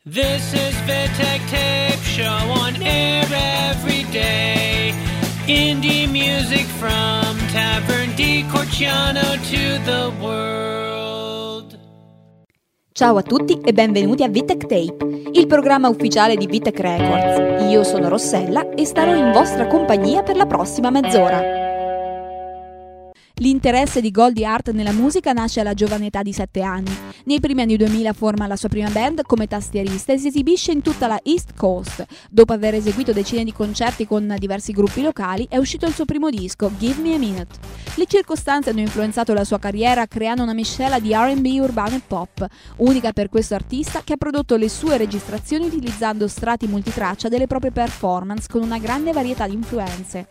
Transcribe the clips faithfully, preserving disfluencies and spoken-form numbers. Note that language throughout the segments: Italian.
This is Vitek Tape Show on air every day. Indie music from Tavern di Corciano to the world. Ciao a tutti e benvenuti a Vitek Tape, il programma ufficiale di Vitek Records. Io sono Rossella e starò in vostra compagnia per la prossima mezz'ora. L'interesse di Goldie Hawn nella musica nasce alla giovane età di sette anni. Nei primi anni duemila forma la sua prima band come tastierista e si esibisce in tutta la East Coast. Dopo aver eseguito decine di concerti con diversi gruppi locali, è uscito il suo primo disco, Give Me a Minute. Le circostanze hanno influenzato la sua carriera creando una miscela di R and B urbano e pop, unica per questo artista che ha prodotto le sue registrazioni utilizzando strati multitraccia delle proprie performance con una grande varietà di influenze.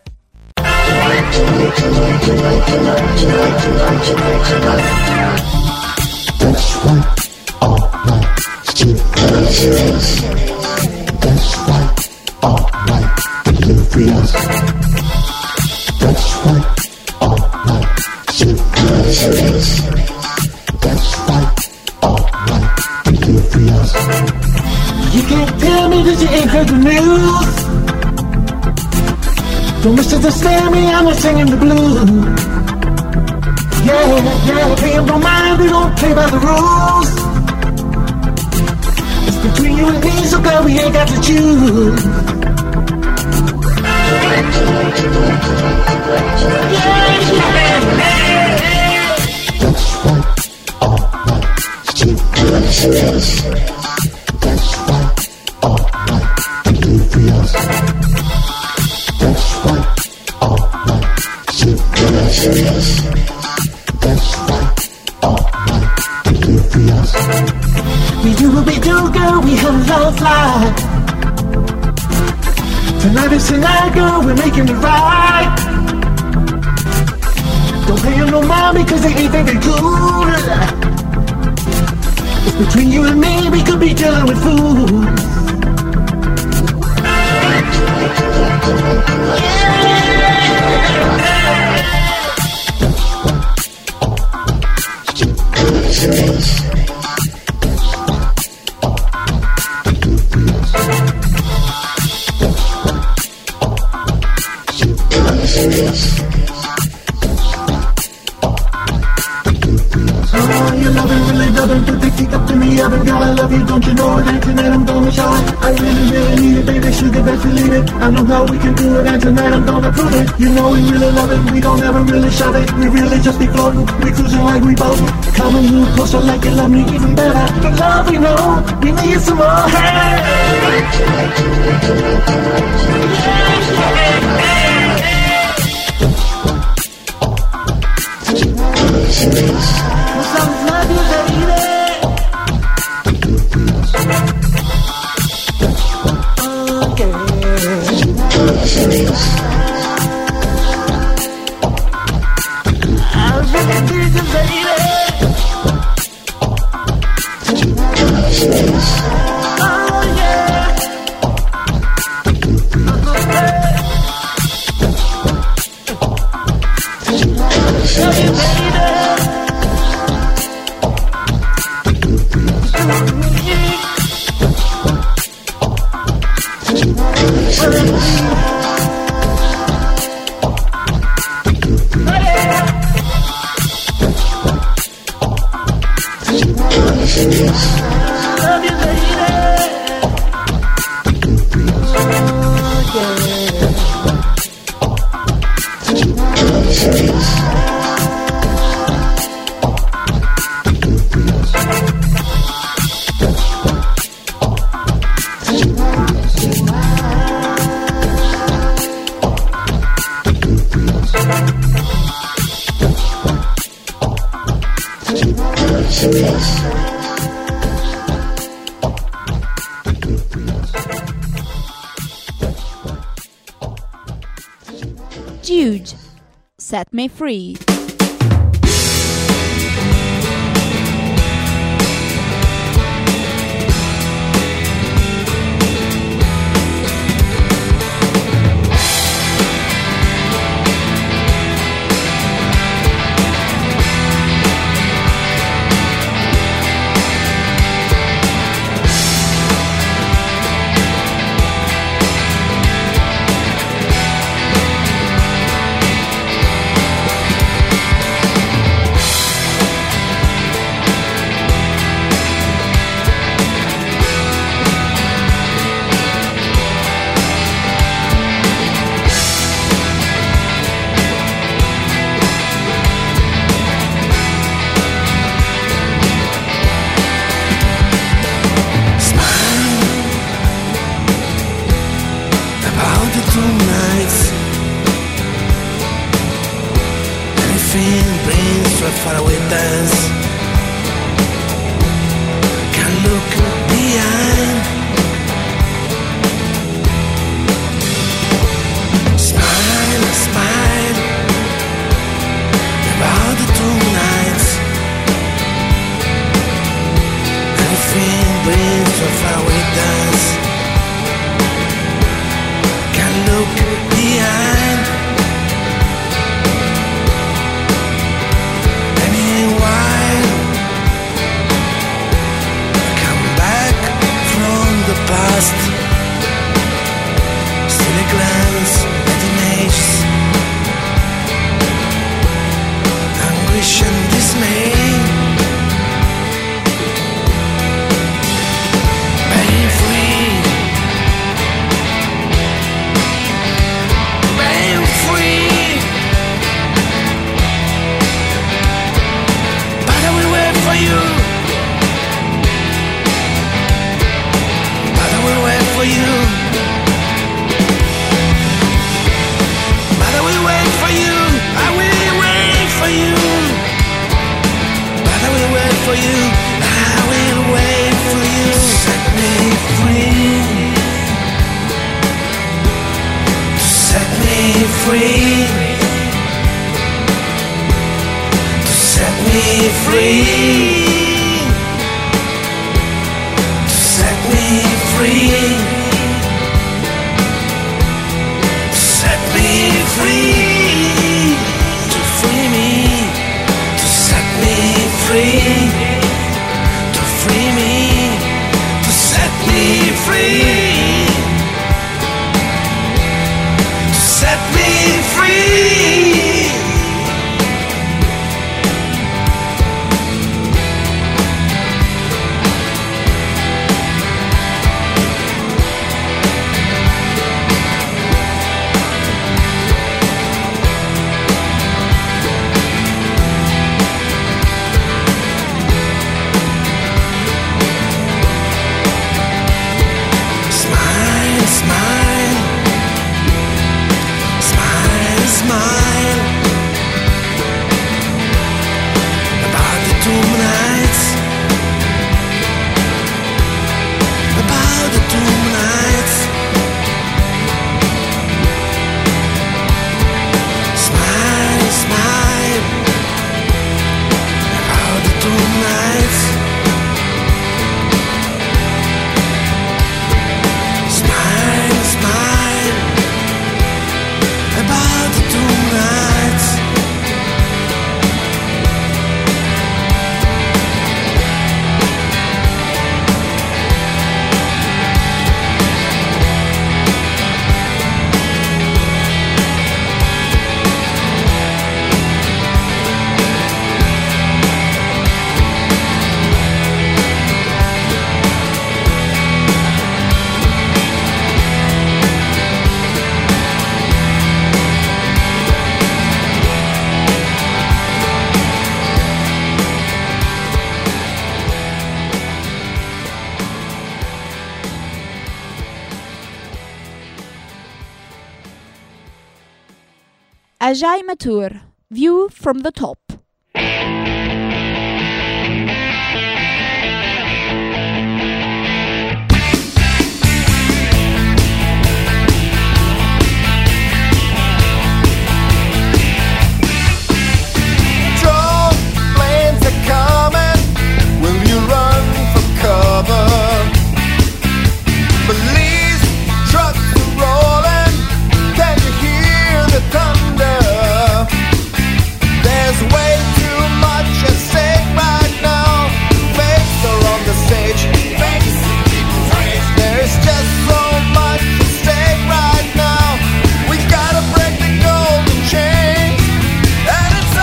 That's right, all right, still crazy. That's right, all right, delirious. That's right, all right, still crazy. That's right, all right, delirious. You can't tell me that you ain't heard the news. Don't misunderstand me, I'm not singing the blues. Yeah, yeah, pay them no mind, we don't play by the rules. It's between you and me, so girl, we ain't got to choose. Yeah, yeah. That's right, alright, still crazy. That's right, alright, delirious. That's right, alright, still crazy. That's right, alright, delirious. We do what we do, girl, we have a love life. Tonight is tonight, girl, we're making it right. Don't pay them no mind because they ain't very good. It's between you and me, we could be dealing with fools. Don't you know it, and tonight I'm gonna show it. I really, really need it, baby, sugar, best believe it. I know how we can do it, and tonight I'm gonna prove it. You know we really love it, we don't ever really shove it. We really just be floating, we cruising like we both. Come a little closer like you love me even better. The love we know, we need some more. Hey! What's up, love you, baby? Jude, Set Me Free. far we dance. Can't look behind. Anyway, come back from the past. Still a glance at images, anguish and dismay. Being free, being free. But I will wait for you. But I will wait for you. But I will wait for you. I will wait for you. But I will wait for you. I will wait for you. Set me free. To set me free. To set me free. To set me free. To set me free. To free me. To set me free. To free me. To set me free. To set me free. Smile, smile. Smile, smile. About the tomb nights. About the tomb nights. Smile, smile. About the tomb nights. Smile, smile. About the tomb nights. Ajay Mathur, View from the Top. Drone planes are coming. Will you run for cover? Police trucks are rolling. Can you hear the thunder? There's way too much at stake right now. Fakes are on the stage. Fakes in people's rage. There's just so much at stake right now. We gotta break the golden chain. And it's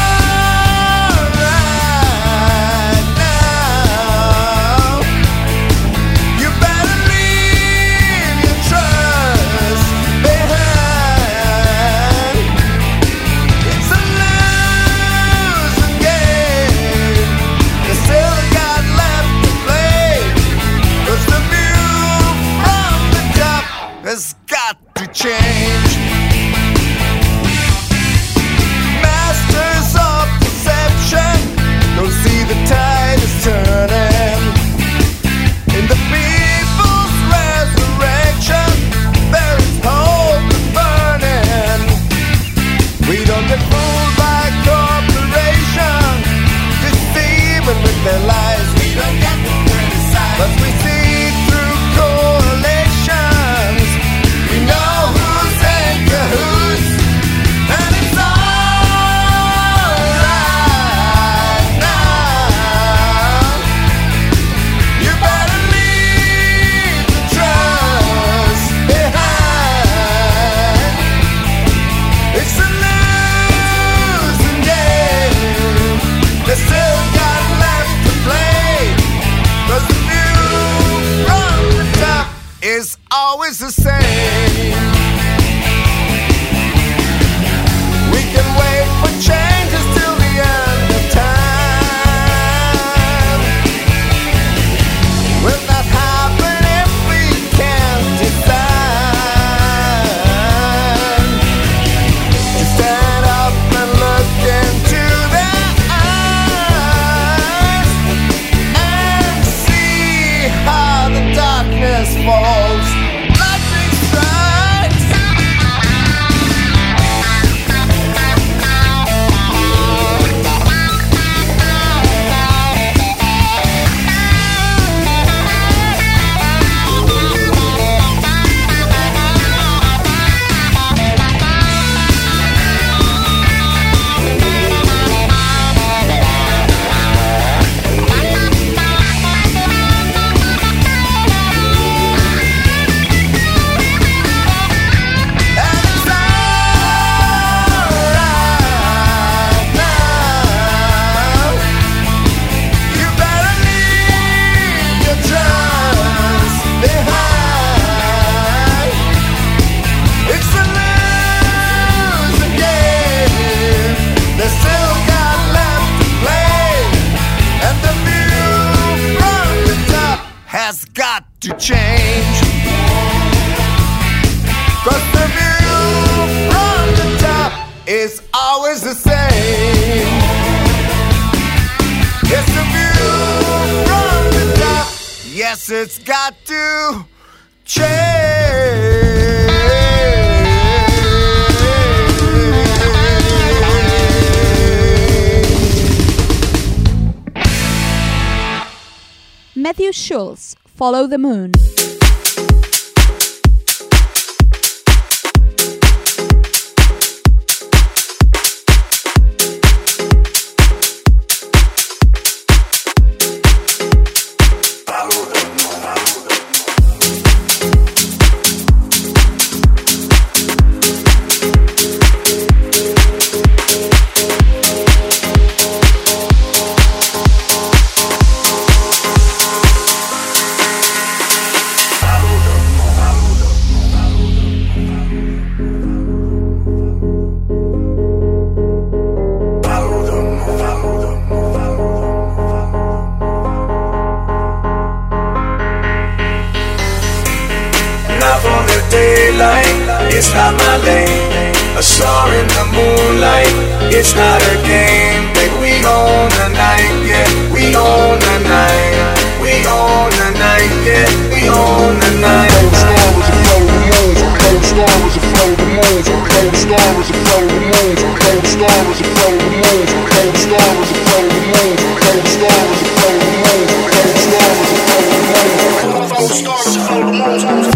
alright now. You better leave your trust behind. It's a losing game. You still got left to play. 'Cause the view from the top has got to change. Masters of deception don't see the tide is turning. In the people's resurrection, there is hope burning. We don't get fooled by corporations, deceiving with their lies. We don't get to criticize, but we see always the same. We can wait for changes till the end of time. Will that happen if we can't decide to stand up and look into their eyes and see how the darkness falls? Lightning strikes. Has got to change, 'cause the view from the top is always the same. Yes, the view from the top, yes, it's got to change. Matthew Schultz, Follow the Moon. It's not my lane. A star in the moonlight. It's not a game. Baby, we own the night, yeah. We own the night. We own the night, yeah. We own the night. Cold star was a flow the moon. Cold star was a flow the moon. Cold star was a flow the moon. Cold star was a flow the moon. Cold star was a flow the moon. Cold star was a flow the moon. Cold star was a flow the moon. Cold star was a flow the moon.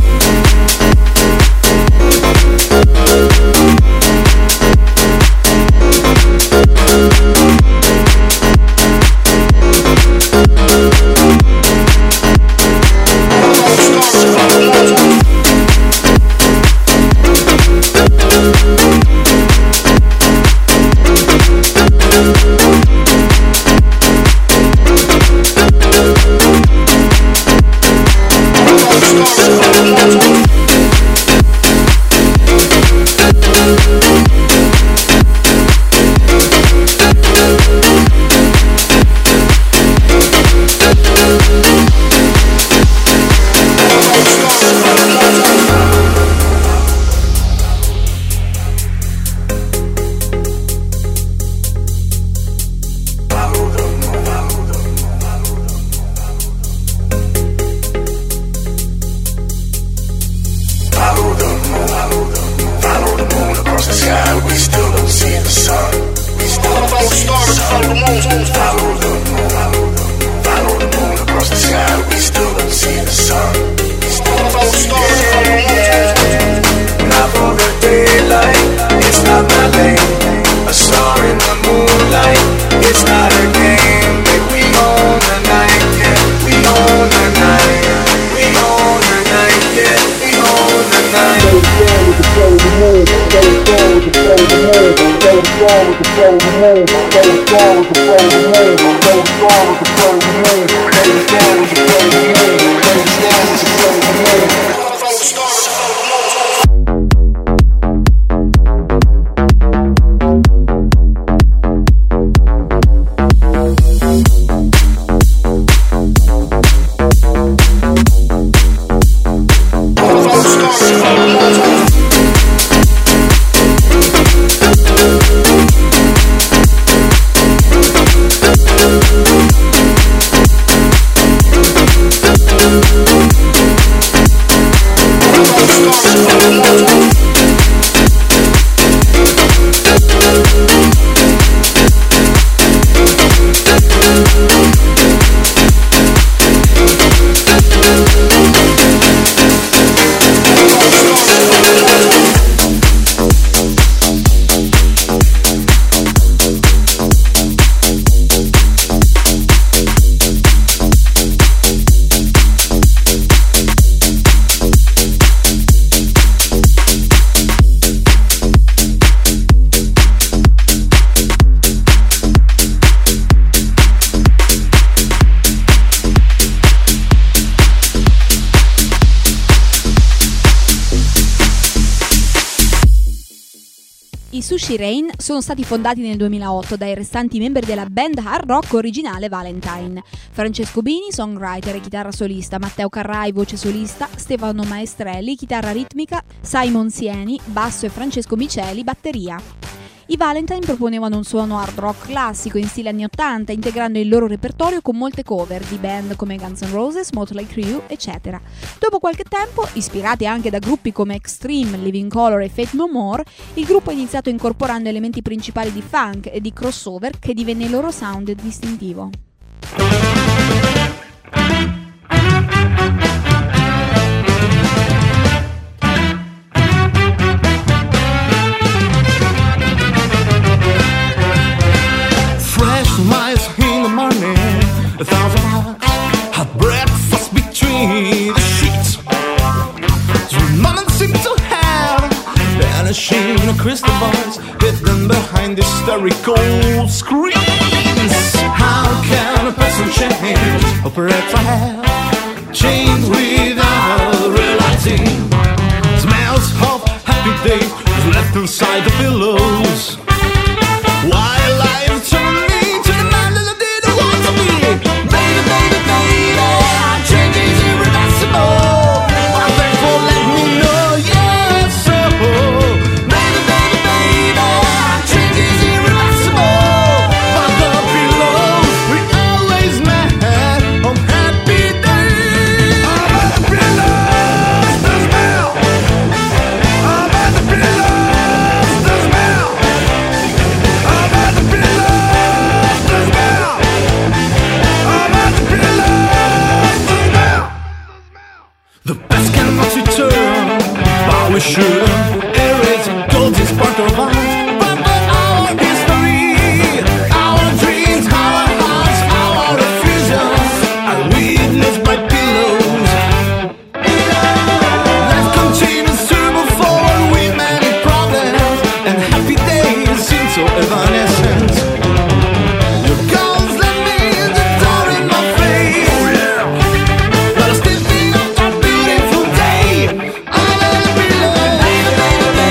Stars I Sushi Rain sono stati fondati nel duemilaotto dai restanti membri della band hard rock originale Valentine: Francesco Bini, songwriter e chitarra solista, Matteo Carrai, voce solista, Stefano Maestrelli, chitarra ritmica, Simon Sieni, basso e Francesco Miceli, batteria. I Valentine proponevano un suono hard rock classico in stile anni ottanta, integrando il loro repertorio con molte cover di band come Guns N' Roses, Motley Crue, eccetera. Dopo qualche tempo, ispirati anche da gruppi come Extreme, Living Colour e Faith No More, il gruppo ha iniziato incorporando elementi principali di funk e di crossover che divenne il loro sound distintivo. Miles in the morning, a thousand hearts, hot breakfast between the sheets. Some moments seem to have vanishing crystal balls hidden behind hysterical screams. How can a person change, or perhaps I have changed without realizing? Smells of happy days left inside the pillows. While I've turned me to the man that I didn't want to be. Baby, baby, baby, our change is irreversible. But thanks for letting me know, yes, so. Baby, baby, baby, our change is irreversible. But the pillows we always met on happy days. I'm at the pillows, the smell. I'm at the pillows, the smell. I'm at the pillows, the smell. I'm at the pillows, the smell. The past cannot return, but we should erase gold is part of us. But our history, our dreams, our hearts, our refusions are witnessed by pillows. Let's continue to move forward with many problems, and happy days seem so evanescent. Your calls let me in the door in my face. Oh yeah. But I still think of that beautiful day. I'm at the pillows. Baby, baby, baby.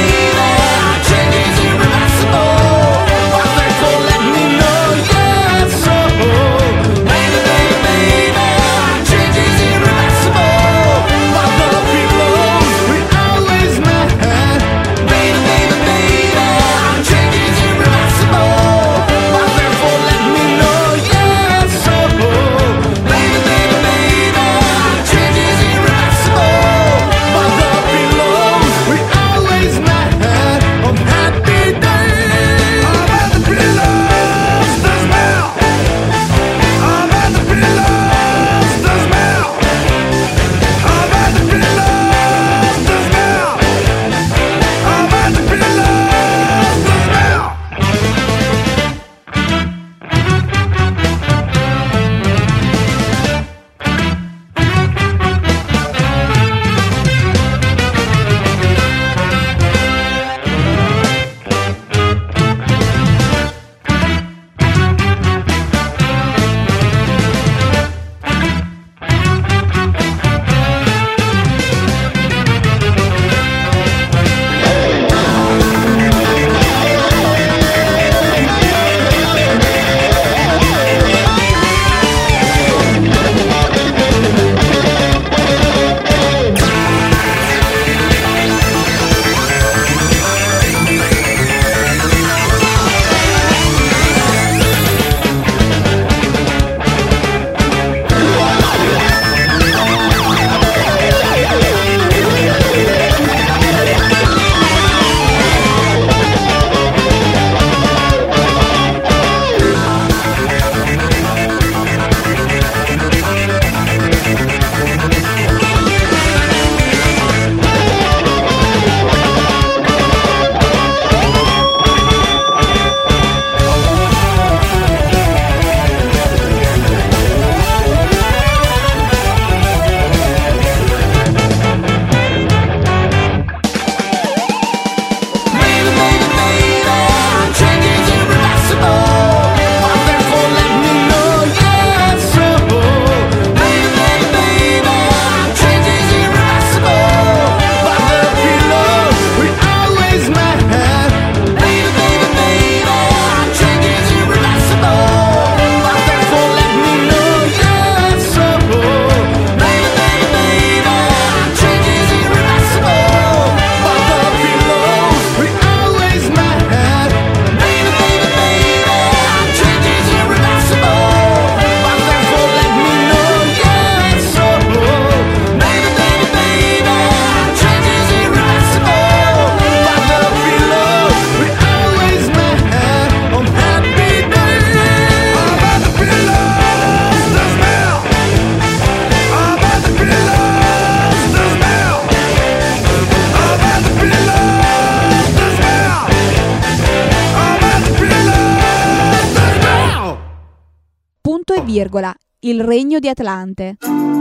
virgola, il regno di Atlante.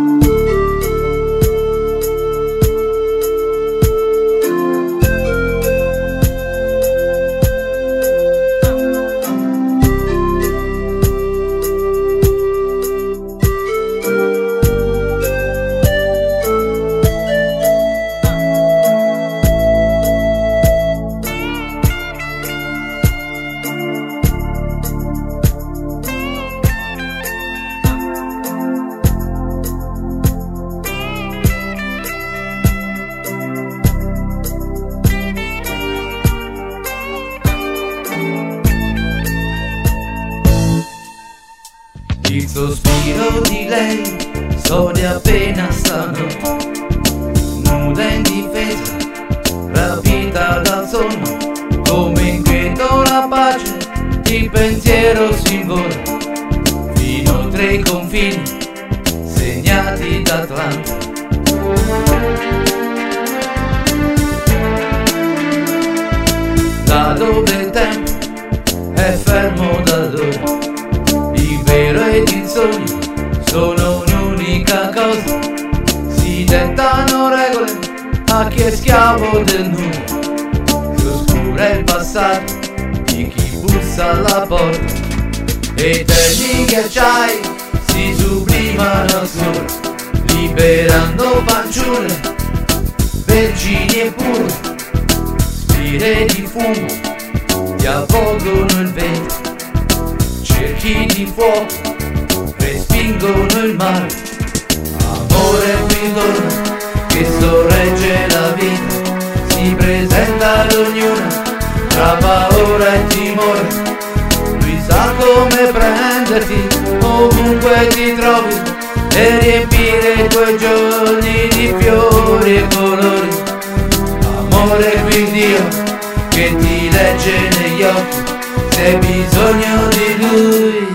Il sospiro di lei sogna appena stanotte, nuda indifesa, rapita dal sonno, come inquieto la pace, il pensiero si invola, fino oltre i confini, segnati d'Atlanta. Là dove il tempo è fermo da allora, il vero ed il sogno sono un'unica cosa, si dettano regole a chi è schiavo del nulla, si oscura il passato di chi bussa alla porta, eterni ghiacciai si sublimano al sole, liberando fanciulle, vergini e pure, spire di fumo ti avvolgono il vento, cerchi di fuoco respingono il mare, amore qui torna che sorregge la vita, si presenta ad ognuna tra paura e timore, lui sa come prenderti ovunque ti trovi e riempire i tuoi giorni di fiori e colori, amore qui Dio che ti legge negli occhi se hai bisogno di lui.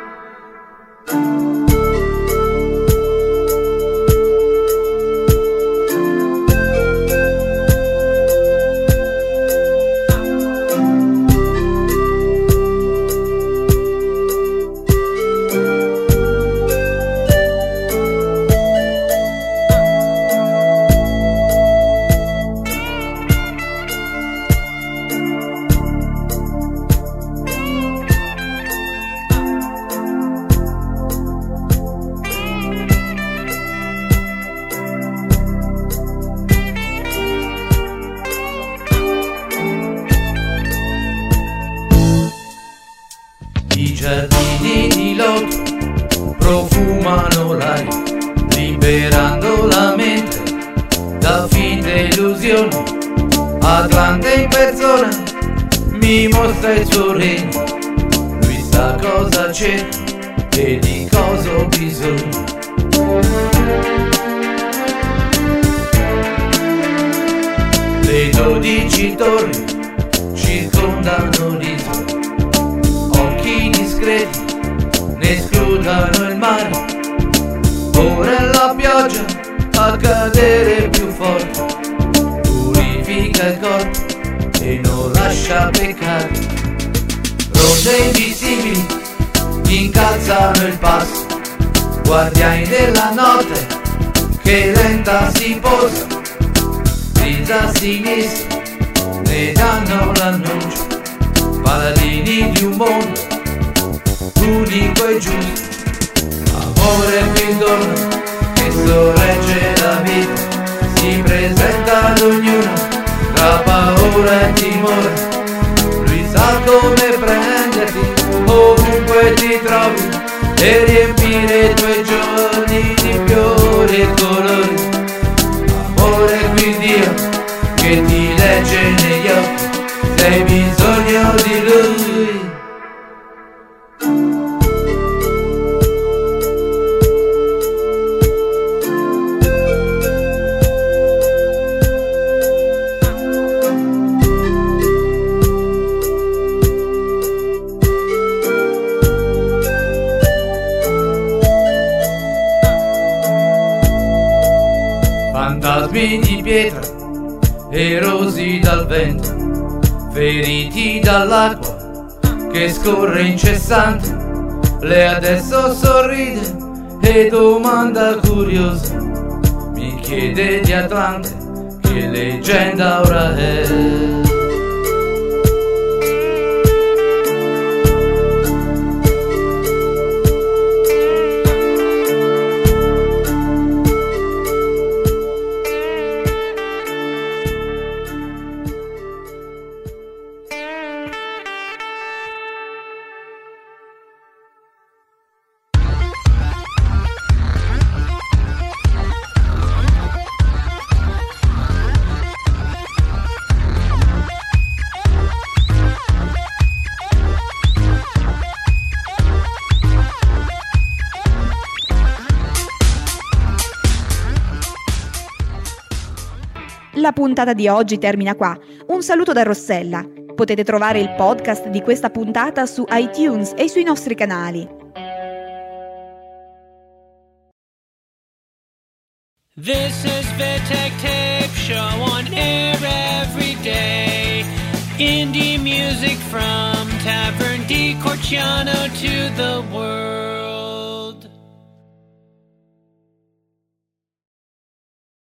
I giardini di loto profumano l'aria, liberando la mente da finte illusioni. Atlante in persona mi mostra il suo regno, lui sa cosa cerca e di cosa ho bisogno. Le dodici torri circondano l'isola, discreti ne scrutano il mare, ora è la pioggia a cadere più forte, purifica il corpo e non lascia peccare, ronde invisibili incalzano il passo, guardiani della notte che lenta si posa, grida a sinistra ne danno l'annuncio, paladini di un mondo unico e giusto, amore qui torna che sorregge la vita, si presenta ad ognuna tra paura e timore, lui sa come prenderti ovunque ti trovi e riempire i tuoi giorni di fiori e colori, amore qui Dio che ti legge negli occhi se hai bisogno di lui. Fantasmi di pietra, erosi dal vento, feriti dall'acqua che scorre incessante, Lei adesso sorride e domanda curiosa, mi chiede di Atlante che leggenda ora è. La puntata di oggi termina qua. Un saluto da Rossella. Potete trovare il podcast di questa puntata su iTunes e sui nostri canali. This is Vittek Tape Show on air every day. Indie music from Tavern di Corciano to the world.